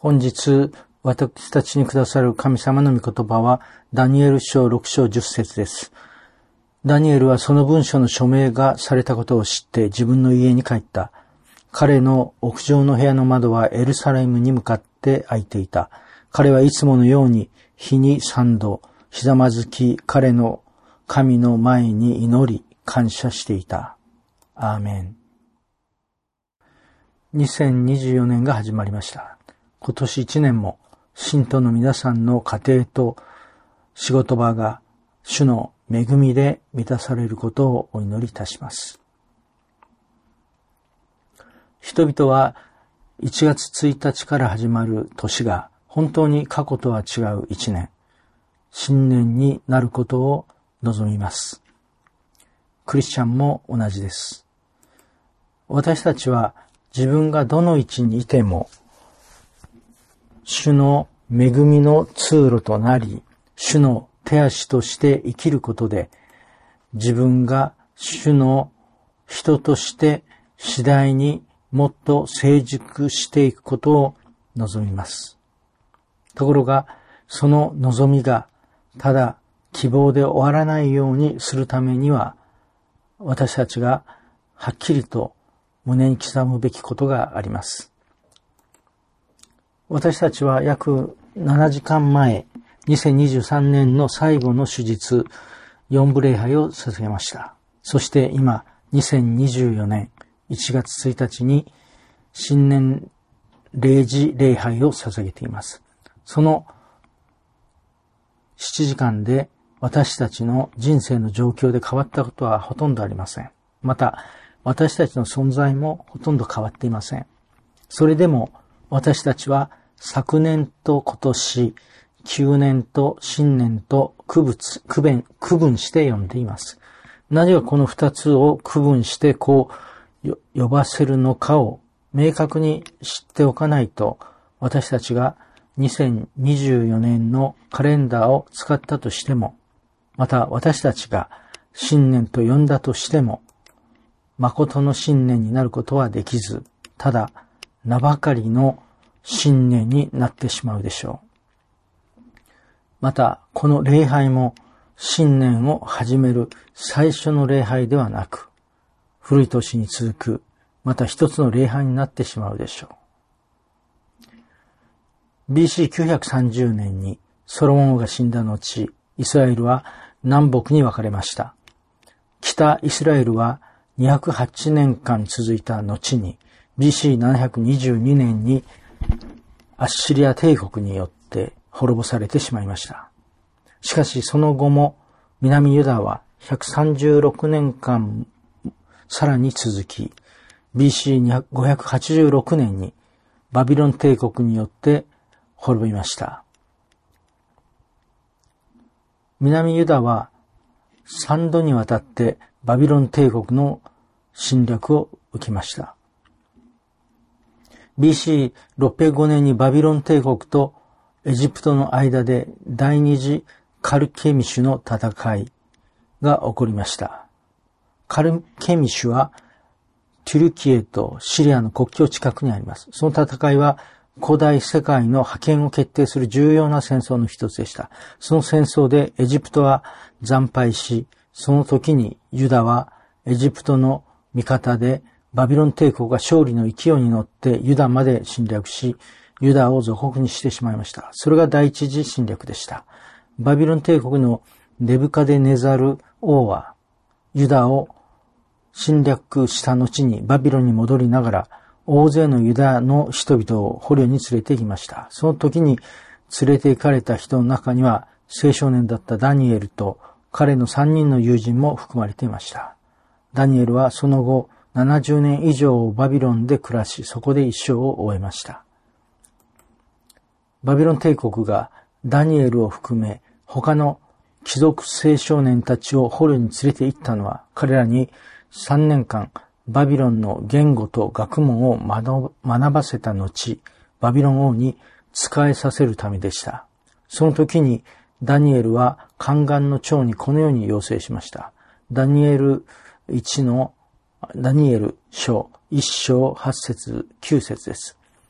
本日、私たちにくださる神様の御言葉は、ダニエル書6章10節です。ダニエルはその文書の署名がされたことを知って自分の家に帰った。彼の屋上の部屋の窓はエルサレムに向かって開いていた。彼はいつものように日に3度、ひざまずき、彼の神の前に祈り、感謝していた。アーメン。2024年が始まりました。今年1年も信徒の皆さんの家庭と仕事場が主の恵みで満たされることをお祈りいたします。人々は1月1日から始まる年が本当に過去とは違う1年、新年になることを望みます。クリスチャンも同じです。私たちは自分がどの位置にいても、主の恵みの通路となり、主の手足として生きることで、自分が主の人として次第にもっと成熟していくことを望みます。ところが、その望みがただ希望で終わらないようにするためには、私たちがはっきりと胸に刻むべきことがあります。私たちは約7時間前、2023年の最後の主日、4部礼拝を捧げました。そして今、2024年1月1日に新年0時礼拝を捧げています。その7時間で私たちの人生の状況で変わったことはほとんどありません。また、私たちの存在もほとんど変わっていません。それでも私たちは昨年と今年、旧年と新年と区分して呼んでいます。何がこの2つを区分して呼ばせるのかを明確に知っておかないと、私たちが2024年のカレンダーを使ったとしても、また私たちが新年と呼んだとしても、誠の新年になることはできず、ただ名ばかりの新年になってしまうでしょう。また、この礼拝も新年を始める最初の礼拝ではなく、古い年に続く、また一つの礼拝になってしまうでしょう。BC930 年にソロモン王が死んだ後、イスラエルは南北に分かれました。北イスラエルは208年間続いた後に、BC722 年にアッシリア帝国によって滅ぼされてしまいました。しかしその後も南ユダは136年間さらに続き、BC586 年にバビロン帝国によって滅びました。南ユダは3度にわたってバビロン帝国の侵略を受けました。BC605 年にバビロン帝国とエジプトの間で第二次カルケミシュの戦いが起こりました。カルケミシュはトゥルキエとシリアの国境近くにあります。その戦いは古代世界の覇権を決定する重要な戦争の一つでした。その戦争でエジプトは惨敗し、その時にユダはエジプトの味方でバビロン帝国が勝利の勢いに乗ってユダまで侵略し、ユダを属国にしてしまいました。それが第一次侵略でした。バビロン帝国のネブカデネザル王はユダを侵略した後にバビロンに戻りながら大勢のユダの人々を捕虜に連れて行きました。その時に連れて行かれた人の中には青少年だったダニエルと彼の3人の友人も含まれていました。ダニエルはその後70年以上バビロンで暮らし、そこで一生を終えました。バビロン帝国がダニエルを含め他の貴族青少年たちを捕虜に連れて行ったのは、彼らに3年間バビロンの言語と学問を学ばせた後、バビロン王に仕えさせるためでした。その時にダニエルは宦官の長にこのように要請しました。ダニエル書1章8節9節です。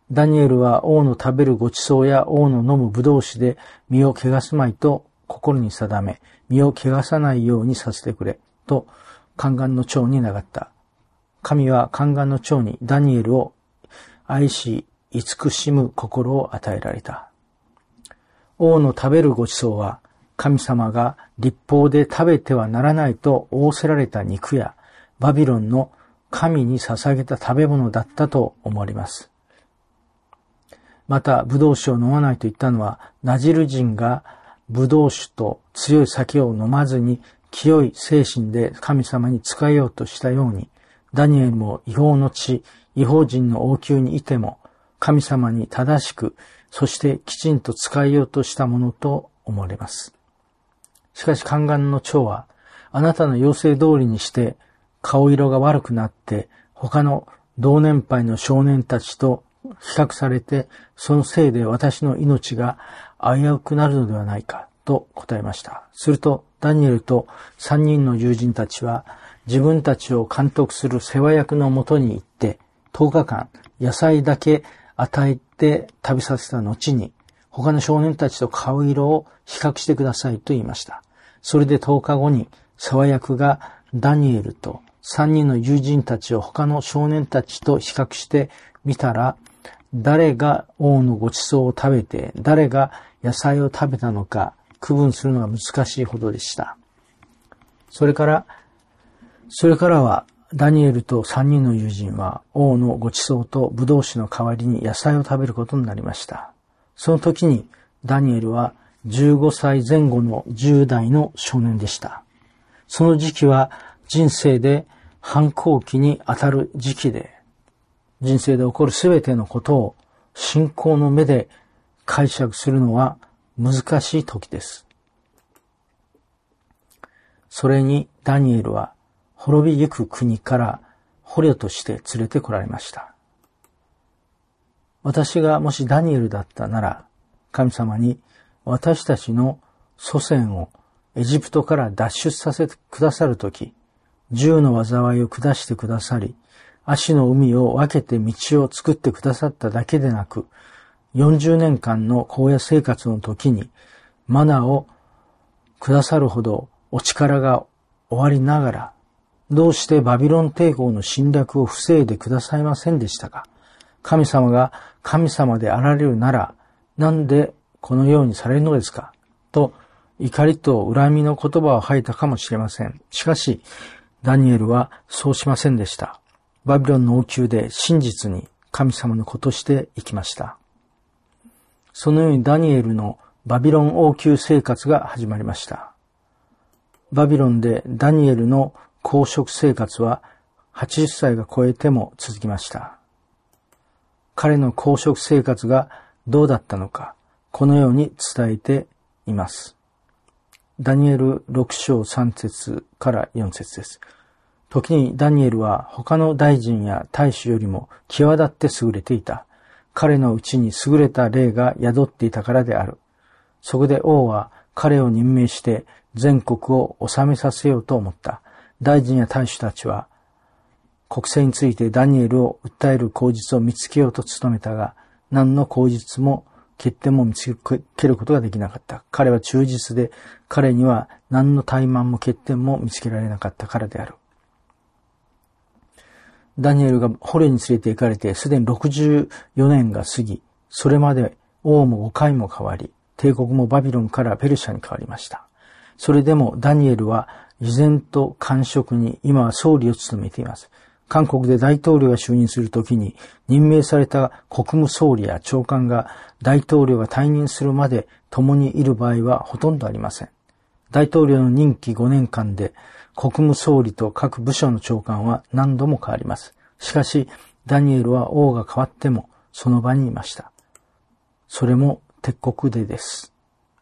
ダニエルは王の食べるごちそうや王の飲む葡萄酒で身を汚すまいと心に定め、身を汚さないようにさせてくれ、と宦官の長に願った。神は宦官の長にダニエルを愛し、慈しむ心を与えられた。王の食べるごちそうは、神様が律法で食べてはならないと仰せられた肉や、バビロンの神に捧げた食べ物だったと思われます。また、葡萄酒を飲まないと言ったのは、ナジル人が葡萄酒と強い酒を飲まずに、清い精神で神様に仕えようとしたように、ダニエルも違法の地、違法人の王宮にいても、神様に正しく、そしてきちんと仕えようとしたものと思われます。しかし宦官の長は、あなたの要請通りにして、顔色が悪くなって、他の同年配の少年たちと比較されて、そのせいで私の命が危うくなるのではないか、と答えました。すると、ダニエルと3人の友人たちは、自分たちを監督する世話役のもとに行って、10日間野菜だけ与えて食べさせた後に、他の少年たちと顔色を比較してくださいと言いました。それで10日後に世話役がダニエルと3人の友人たちを他の少年たちと比較してみたら、誰が王のごちそうを食べて、誰が野菜を食べたのか区分するのが難しいほどでした。それからはダニエルと3人の友人は王のごちそうと葡萄酒の代わりに野菜を食べることになりました。その時にダニエルは15歳前後の10代の少年でした。その時期は人生で反抗期にあたる時期で、人生で起こるすべてのことを信仰の目で解釈するのは難しい時です。それにダニエルは滅びゆく国から捕虜として連れてこられました。私がもしダニエルだったなら、神様に私たちの祖先をエジプトから脱出させてくださるとき、10の災いを下してくださり、葦の海を分けて道を作ってくださっただけでなく、40年間の荒野生活の時にマナをくださるほどお力がおありながら、どうしてバビロン帝国の侵略を防いでくださいませんでしたか？神様が神様であられるなら、なんでこのようにされるのですか？と怒りと恨みの言葉を吐いたかもしれません。しかし、ダニエルはそうしませんでした。バビロンの王宮で真実に神様の子として生きました。そのようにダニエルのバビロン王宮生活が始まりました。バビロンでダニエルの公職生活は80歳が超えても続きました。彼の公職生活がどうだったのか、このように伝えています。ダニエル6章3節から4節です。時にダニエルは他の大臣や大使よりも際立って優れていた。彼のうちに優れた霊が宿っていたからである。そこで王は彼を任命して全国を治めさせようと思った。大臣や大使たちは国政についてダニエルを訴える口実を見つけようと努めたが、何の口実も欠点も見つけることができなかった。彼は忠実で、彼には何の怠慢も欠点も見つけられなかったからである。ダニエルが捕虜に連れて行かれて、すでに64年が過ぎ、それまで王も5回も変わり、帝国もバビロンからペルシャに変わりました。それでもダニエルは依然と官職に今は総理を務めています。韓国で大統領が就任するときに任命された国務総理や長官が大統領が退任するまで共にいる場合はほとんどありません。大統領の任期5年間で国務総理と各部署の長官は何度も変わります。しかしダニエルは王が変わってもその場にいました。それも敵国でです。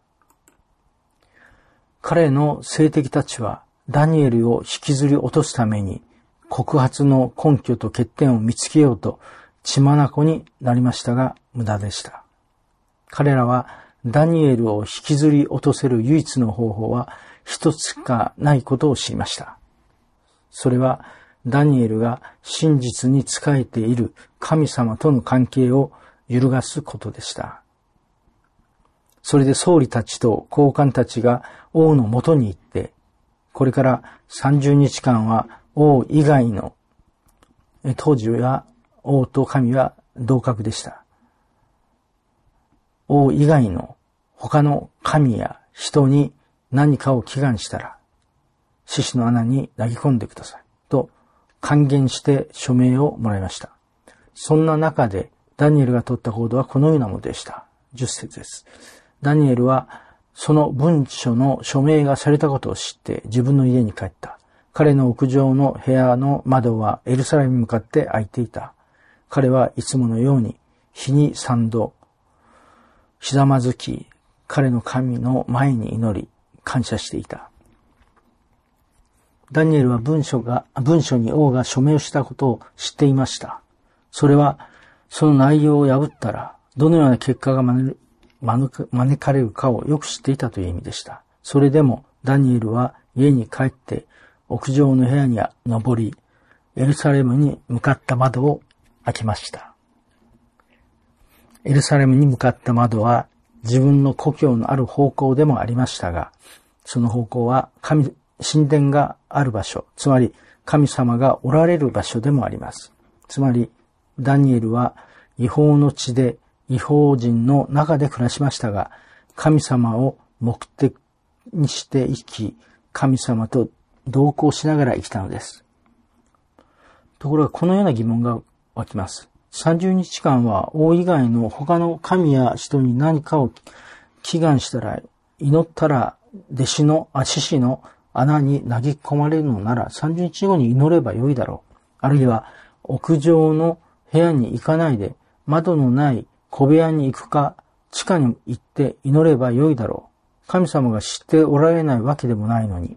彼の政敵たちはダニエルを引きずり落とすために告発の根拠と欠点を見つけようと血眼になりましたが無駄でした。彼らはダニエルを引きずり落とせる唯一の方法は一つしかないことを知りました。それはダニエルが真実に仕えている神様との関係を揺るがすことでした。それで総理たちと高官たちが王のもとに行って、これから30日間は王以外の、当時は王と神は同格でした。王以外の他の神や人に何かを祈願したら、獅子の穴に投げ込んでください。と還元して署名をもらいました。そんな中でダニエルが取った行動はこのようなものでした。10節です。ダニエルはその文書の署名がされたことを知って自分の家に帰った。彼の屋上の部屋の窓はエルサレムに向かって開いていた。彼はいつものように日に3度ひざまずき、彼の神の前に祈り感謝していた。ダニエルは文書に王が署名をしたことを知っていました。それはその内容を破ったらどのような結果が招かれるかをよく知っていたという意味でした。それでもダニエルは家に帰って屋上の部屋に登り、エルサレムに向かった窓を開けました。エルサレムに向かった窓は自分の故郷のある方向でもありましたが、その方向は神殿がある場所、つまり神様がおられる場所でもあります。つまりダニエルは異邦の地で異邦人の中で暮らしましたが、神様を目的にして生き、神様と同行しながら生きたのです。ところがこのような疑問が湧きます。30日間は王以外の他の神や人に何かを祈願したら、祈ったら獅子の穴に投げ込まれるのなら30日後に祈ればよいだろう。あるいは屋上の部屋に行かないで窓のない小部屋に行くか地下に行って祈ればよいだろう。神様が知っておられないわけでもないのに。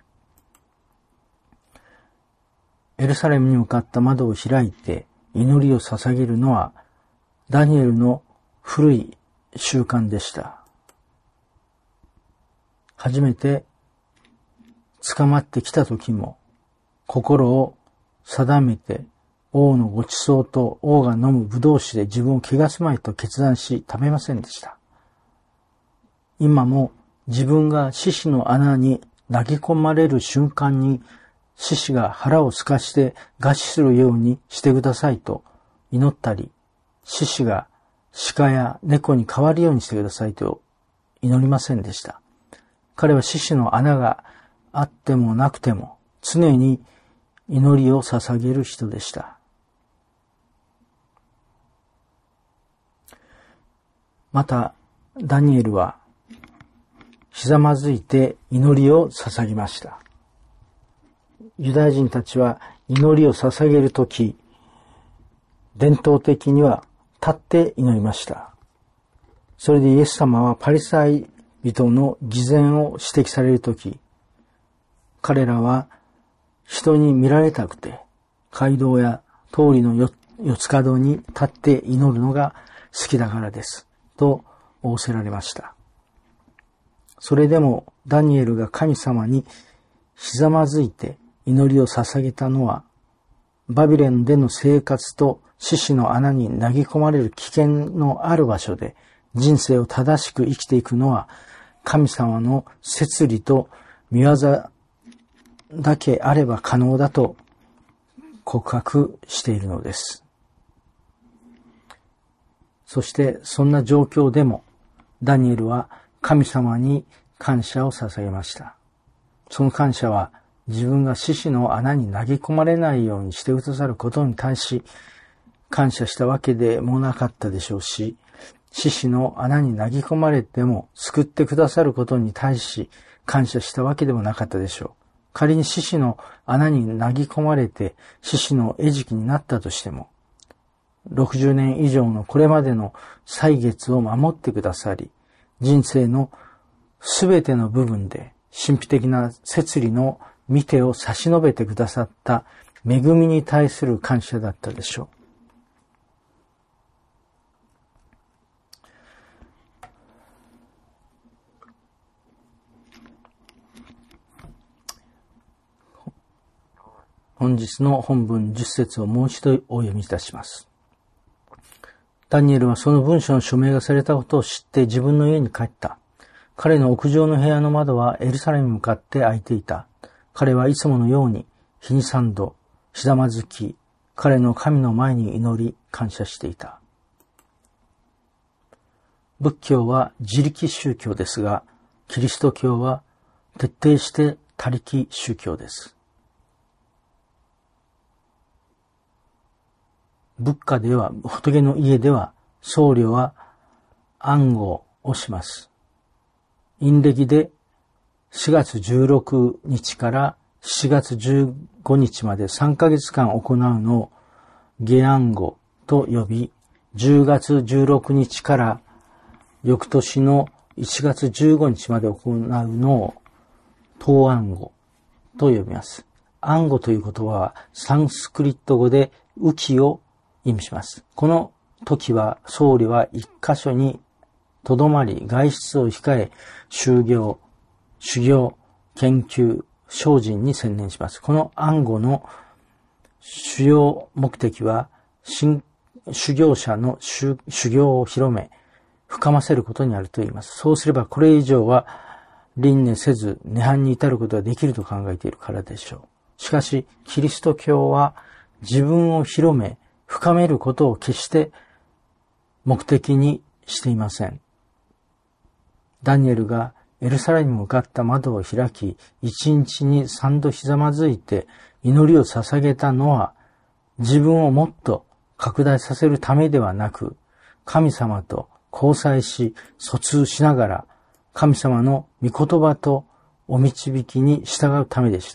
エルサレムに向かった窓を開いて祈りを捧げるのはダニエルの古い習慣でした。初めて捕まってきた時も心を定めて王のご馳走と王が飲む葡萄酒で自分を汚すまいと決断し食べませんでした。今も自分が獅子の穴に投げ込まれる瞬間に獅子が腹をすかして餓死するようにしてくださいと祈ったり、獅子が鹿や猫に変わるようにしてくださいと祈りませんでした。彼は獅子の穴があってもなくても常に祈りを捧げる人でした。また、ダニエルはひざまずいて祈りを捧げました。ユダヤ人たちは祈りを捧げるとき、伝統的には立って祈りました。それでイエス様はパリサイ人の偽善を指摘されるとき、彼らは人に見られたくて、街道や通りの四つ角に立って祈るのが好きだからです。と仰せられました。それでもダニエルが神様にひざまずいて祈りを捧げたのは、バビロンでの生活と獅子の穴に投げ込まれる危険のある場所で人生を正しく生きていくのは、神様の摂理と御業だけあれば可能だと告白しているのです。そしてそんな状況でもダニエルは神様に感謝を捧げました。その感謝は自分が獅子の穴に投げ込まれないようにしてくださることに対し感謝したわけでもなかったでしょうし、獅子の穴に投げ込まれても救ってくださることに対し感謝したわけでもなかったでしょう。仮に獅子の穴に投げ込まれて獅子の餌食になったとしても、60年以上のこれまでの歳月を守ってくださり、人生のすべての部分で神秘的な摂理の御手を差し伸べてくださった恵みに対する感謝だったでしょう。本日の本文10節をもう一度お読みいたします。 ダニエルはその文書の署名がされたことを知って自分の家に帰った。彼の屋上の部屋の窓はエルサレムに向かって開いていた。彼はいつものように日に3度、ひざまずき、彼の神の前に祈り感謝していた。仏教は自力宗教ですが、キリスト教は徹底して他力宗教です。仏家では、仏の家では、僧侶は暗号をします。陰暦で4月16日から7月15日まで3ヶ月間行うのを下暗号と呼び、10月16日から翌年の1月15日まで行うのを東暗号と呼びます。暗号という言葉はサンスクリット語で雨季を意味します。この時は僧侶は一箇所にとどまり外出を控え修行、研究、精進に専念します。この暗号の主要目的は修行者の修行を広め、深ませることにあると言います。そうすればこれ以上は輪廻せず涅槃に至ることができると考えているからでしょう。しかし、キリスト教は自分を広め、深めることを決して目的にしていません。ダニエルがエルサレムに向かった窓を開き、1日に3度ひざまずいて祈りを捧げたのは、自分をもっと拡大させるためではなく、神様と交際し、疎通しながら、神様の御言葉とお導きに従うためでした。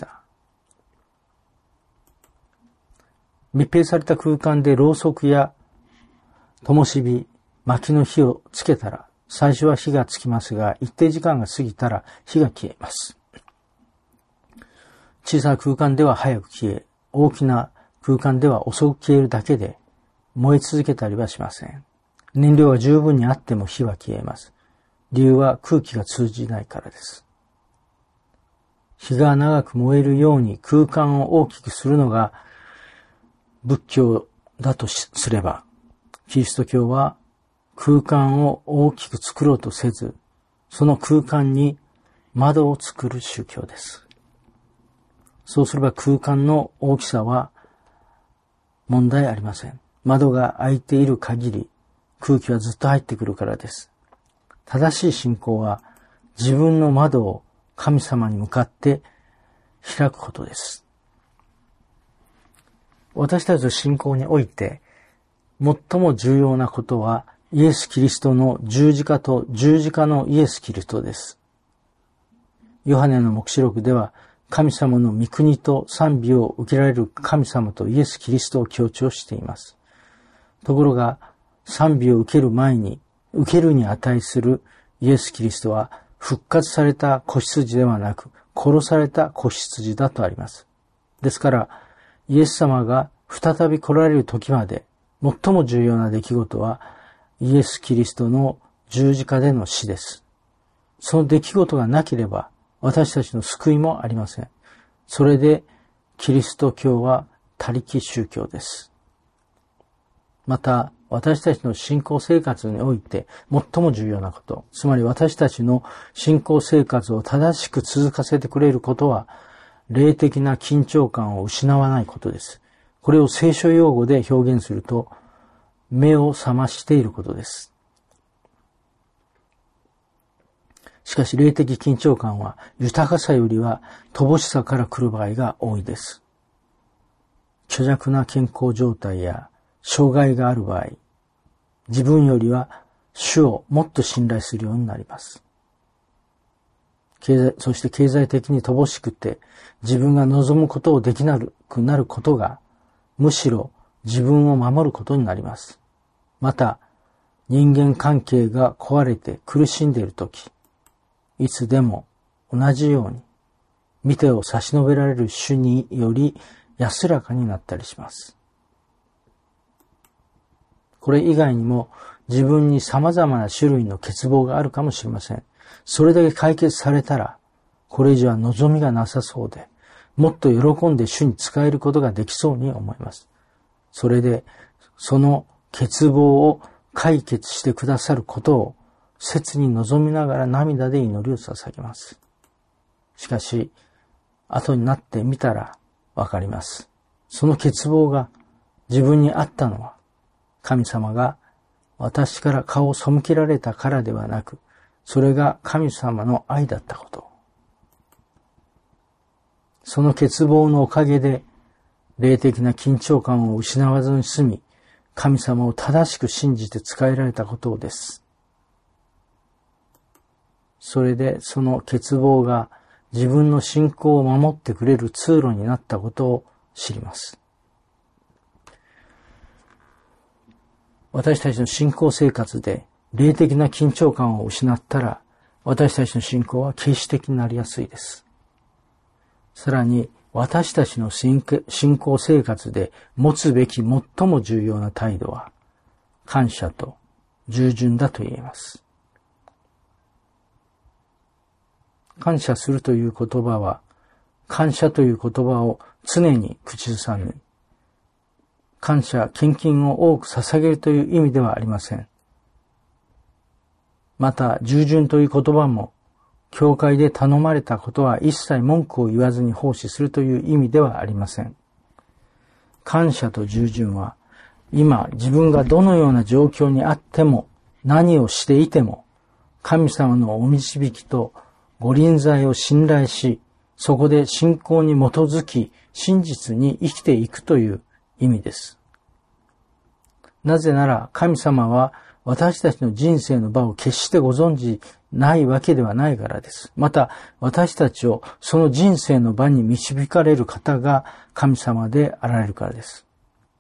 密閉された空間でろうそくや灯火、薪の火をつけたら、最初は火がつきますが、一定時間が過ぎたら火が消えます。小さな空間では早く消え、大きな空間では遅く消えるだけで、燃え続けたりはしません。燃料が十分にあっても火は消えます。理由は空気が通じないからです。火が長く燃えるように空間を大きくするのが仏教だとすれば、キリスト教は空間を大きく作ろうとせず、その空間に窓を作る宗教です。そうすれば空間の大きさは問題ありません。窓が開いている限り空気はずっと入ってくるからです。正しい信仰は自分の窓を神様に向かって開くことです。私たちの信仰において最も重要なことはイエス・キリストの十字架と十字架のイエス・キリストです。ヨハネの黙示録では神様の御国と賛美を受けられる神様とイエス・キリストを強調しています。ところが賛美を受ける前に受けるに値するイエス・キリストは復活された子羊ではなく殺された子羊だとあります。ですからイエス様が再び来られる時まで最も重要な出来事はイエス・キリストの十字架での死です。その出来事がなければ私たちの救いもありません。それでキリスト教は他力宗教です。また私たちの信仰生活において最も重要なこと、つまり私たちの信仰生活を正しく続かせてくれることは霊的な緊張感を失わないことです。これを聖書用語で表現すると目を覚ましていることです。しかし霊的緊張感は豊かさよりは乏しさから来る場合が多いです。虚弱な健康状態や障害がある場合、自分よりは主をもっと信頼するようになります。そして経済的に乏しくて自分が望むことをできなくなることがむしろ自分を守ることになります。また人間関係が壊れて苦しんでいるとき、いつでも同じように御手を差し伸べられる主により安らかになったりします。これ以外にも自分に様々な種類の欠乏があるかもしれません。それだけ解決されたら、これ以上は望みがなさそうで、もっと喜んで主に仕えることができそうに思います。それで、その欠乏を解決してくださることを切に望みながら涙で祈りを捧げます。しかし、後になってみたらわかります。その欠乏が自分にあったのは、神様が私から顔を背けられたからではなく、それが神様の愛だったこと。その欠乏のおかげで、霊的な緊張感を失わずに済み、神様を正しく信じて仕えられたことです。それでその欠乏が自分の信仰を守ってくれる通路になったことを知ります。私たちの信仰生活で霊的な緊張感を失ったら、私たちの信仰は軽視的になりやすいです。さらに、私たちの信仰生活で持つべき最も重要な態度は、感謝と従順だと言えます。感謝するという言葉は、感謝という言葉を常に口ずさみ、感謝、献金を多く捧げるという意味ではありません。また、従順という言葉も、教会で頼まれたことは一切文句を言わずに奉仕するという意味ではありません。感謝と従順は、今自分がどのような状況にあっても、何をしていても、神様のお導きとご臨在を信頼し、そこで信仰に基づき、真実に生きていくという意味です。なぜなら神様は私たちの人生の場を決してご存じないわけではないからです。また私たちをその人生の場に導かれる方が神様であられるからです。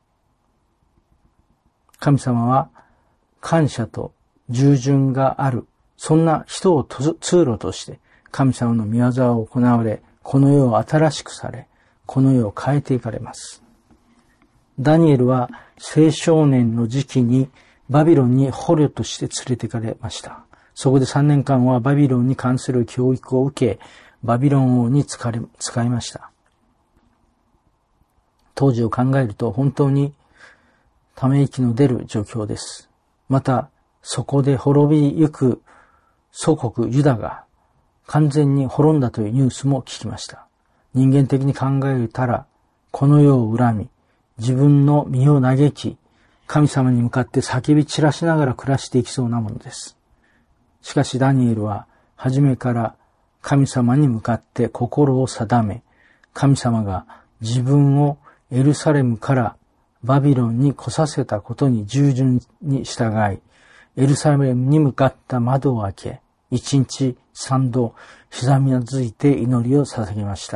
神様は感謝と従順がある、そんな人を通路として神様の御業を行われ、この世を新しくされ、この世を変えていかれます。ダニエルは青少年の時期にバビロンに捕虜として連れて行かれました。そこで3年間はバビロンに関する教育を受け、バビロン王に使いました。当時を考えると本当にため息の出る状況です。また、そこで滅びゆく祖国ユダが完全に滅んだというニュースも聞きました。人間的に考えたら、この世を恨み、自分の身を嘆き、神様に向かって叫び散らしながら暮らしていきそうなものです。しかしダニエルは初めから神様に向かって心を定め、神様が自分をエルサレムからバビロンに来させたことに従順に従い、エルサレムに向かった窓を開け、1日3度ひざみずいて祈りを捧げました。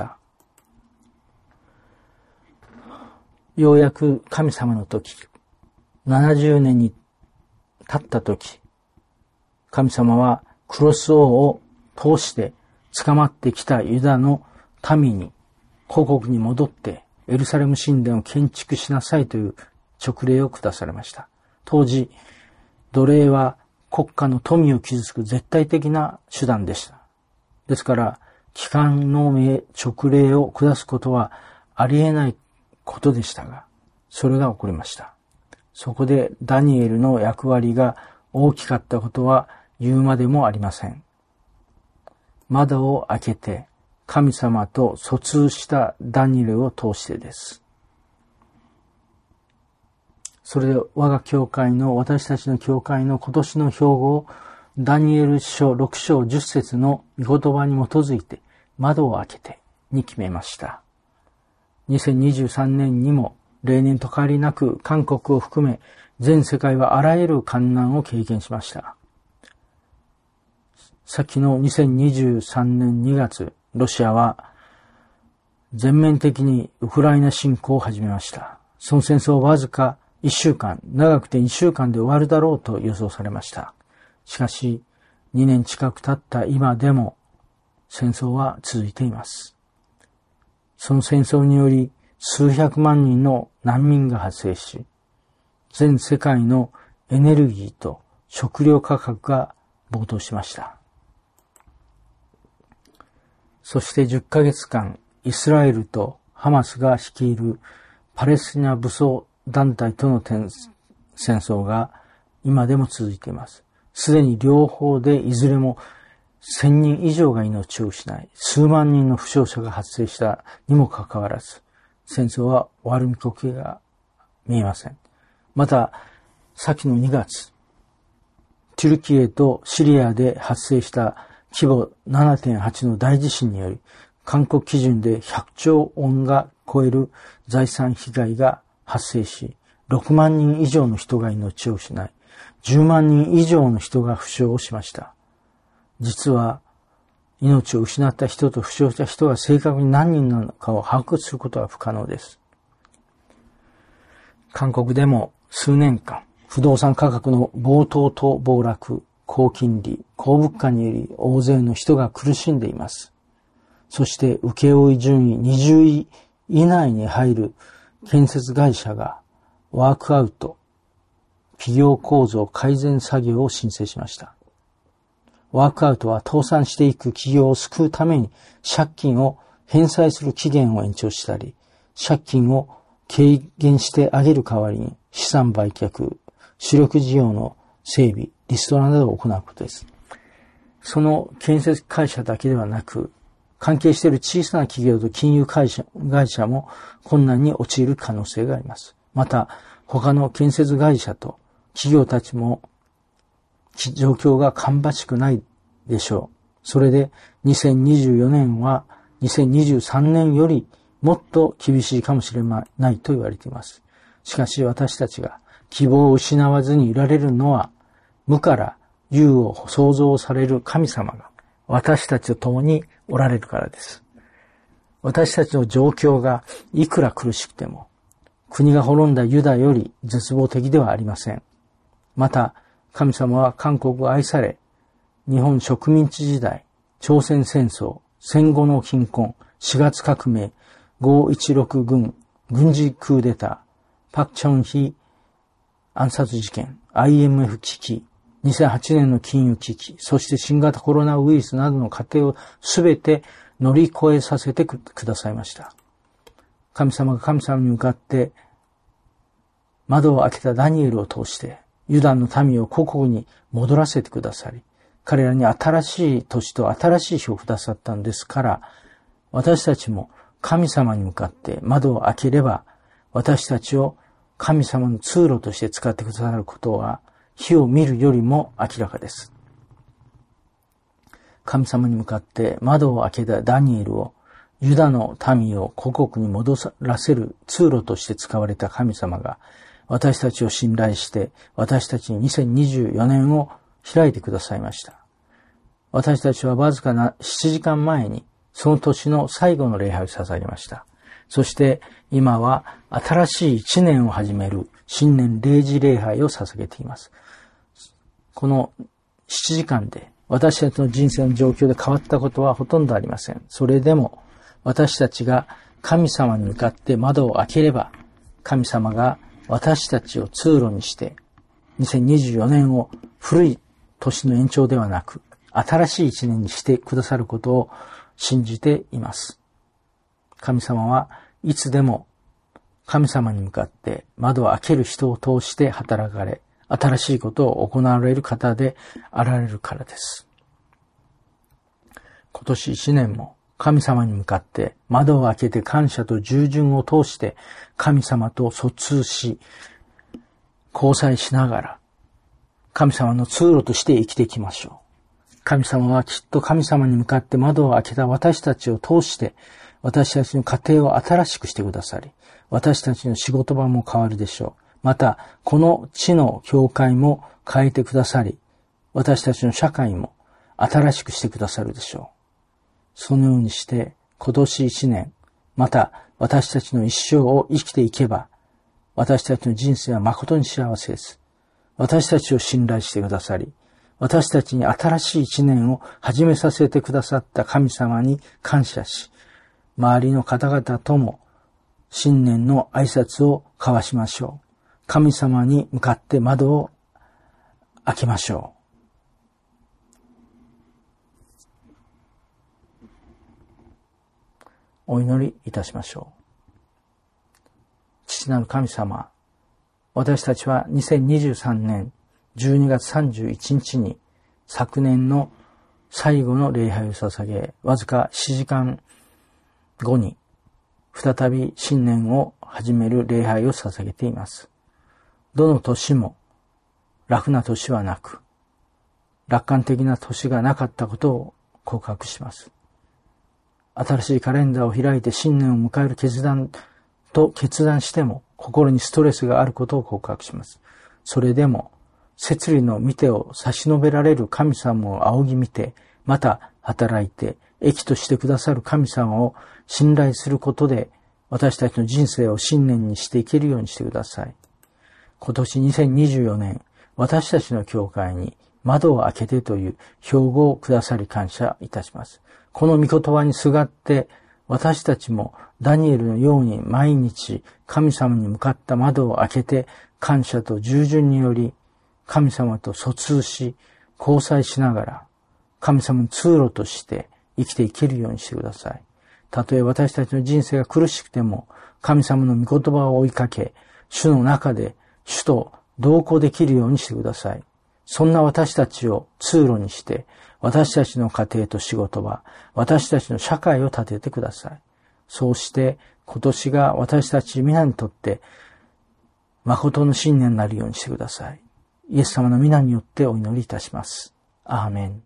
ようやく神様の時、70年に経った時、神様はクロス王を通して捕まってきたユダの民に故国に戻ってエルサレム神殿を建築しなさいという勅令を下されました。当時、奴隷は国家の富を築く絶対的な手段でした。ですから、帰還の勅令を下すことはありえないことでしたが、それが起こりました。そこでダニエルの役割が大きかったことは言うまでもありません。窓を開けて神様と疎通したダニエルを通してです。それで我が教会の、私たちの教会の今年の標語、ダニエル書6章10節の御言葉に基づいて窓を開けてに決めました。2023年にも例年と変わりなく韓国を含め全世界はあらゆる患難を経験しました。先の2023年2月、ロシアは全面的にウクライナ侵攻を始めました。その戦争はわずか1週間、長くて2週間で終わるだろうと予想されました。しかし、2年近く経った今でも戦争は続いています。その戦争により数百万人の難民が発生し、全世界のエネルギーと食料価格が暴騰しました。そして10ヶ月間、イスラエルとハマスが率いるパレスチナ武装団体との戦争が今でも続いています。すでに両方でいずれも1000人以上が命を失い、数万人の負傷者が発生したにもかかわらず、戦争は終わる見込みが見えません。また、先の2月、トゥルキエとシリアで発生した規模 7.8 の大地震により、韓国基準で100兆ウォンが超える財産被害が発生し、6万人以上の人が命を失い、10万人以上の人が負傷をしました。実は、命を失った人と負傷した人が正確に何人なのかを把握することは不可能です。韓国でも数年間、不動産価格の暴騰と暴落、高金利、高物価により大勢の人が苦しんでいます。そして請負順位20位以内に入る建設会社がワークアウト、企業構造改善作業を申請しました。ワークアウトは倒産していく企業を救うために借金を返済する期限を延長したり、借金を軽減してあげる代わりに資産売却、主力事業の整備、リストラなどを行うことです。その建設会社だけではなく、関係している小さな企業と金融会社も困難に陥る可能性があります。また、他の建設会社と企業たちも状況が芳しくないでしょう。それで2024年は2023年よりもっと厳しいかもしれないと言われています。しかし私たちが希望を失わずにいられるのは、無から有を創造される神様が私たちと共におられるからです。私たちの状況がいくら苦しくても、国が滅んだユダより絶望的ではありません。また、神様は韓国を愛され、日本植民地時代、朝鮮戦争、戦後の貧困、4月革命、516軍事クーデター、パクチョンヒ暗殺事件、IMF 危機、2008年の金融危機、そして新型コロナウイルスなどの過程をすべて乗り越えさせてくださいました。神様が神様に向かって窓を開けたダニエルを通してユダの民を故国に戻らせてくださり、彼らに新しい年と新しい日をくださったんですから、私たちも神様に向かって窓を開ければ、私たちを神様の通路として使ってくださることは、火を見るよりも明らかです。神様に向かって窓を開けたダニエルを、ユダの民を故国に戻らせる通路として使われた神様が、私たちを信頼して、私たちに2024年を開いてくださいました。私たちはわずかな7時間前に、その年の最後の礼拝を捧げました。そして今は新しい1年を始める新年0時礼拝を捧げています。この7時間で私たちの人生の状況で変わったことはほとんどありません。それでも私たちが神様に向かって窓を開ければ、神様が私たちを通路にして2024年を古い年の延長ではなく新しい1年にしてくださることを信じています。神様はいつでも神様に向かって窓を開ける人を通して働かれ、新しいことを行われる方であられるからです。今年1年も神様に向かって窓を開けて感謝と従順を通して神様と疎通し、交際しながら神様の通路として生きていきましょう。神様はきっと神様に向かって窓を開けた私たちを通して私たちの家庭を新しくしてくださり、私たちの仕事場も変わるでしょう。また、この地の教会も変えてくださり、私たちの社会も新しくしてくださるでしょう。そのようにして、今年1年、また私たちの一生を生きていけば、私たちの人生は誠に幸せです。私たちを信頼してくださり、私たちに新しい一年を始めさせてくださった神様に感謝し、周りの方々とも新年の挨拶を交わしましょう。神様に向かって窓を開けましょう。お祈りいたしましょう。父なる神様、私たちは2023年 12月31日に昨年の最後の礼拝を捧げ、わずか7時間後に再び新年を始める礼拝を捧げています。どの年も楽な年はなく、楽観的な年がなかったことを告白します。新しいカレンダーを開いて新年を迎える決断しても、心にストレスがあることを告白します。それでも、摂理の御手を差し伸べられる神様を仰ぎ見て、また働いて、益としてくださる神様を信頼することで、私たちの人生を信念にしていけるようにしてください。今年2024年、私たちの教会に窓を開けてという標語をくださり感謝いたします。この御言葉にすがって、私たちもダニエルのように毎日神様に向かった窓を開けて感謝と従順により神様と疎通し交際しながら神様の通路として生きていけるようにしてください。たとえ私たちの人生が苦しくても神様の御言葉を追いかけ、主の中で主と同行できるようにしてください。そんな私たちを通路にして、私たちの家庭と仕事場、私たちの社会を立ててください。そうして今年が私たち皆にとって誠の新年になるようにしてください。イエス様の皆によってお祈りいたします。アーメン。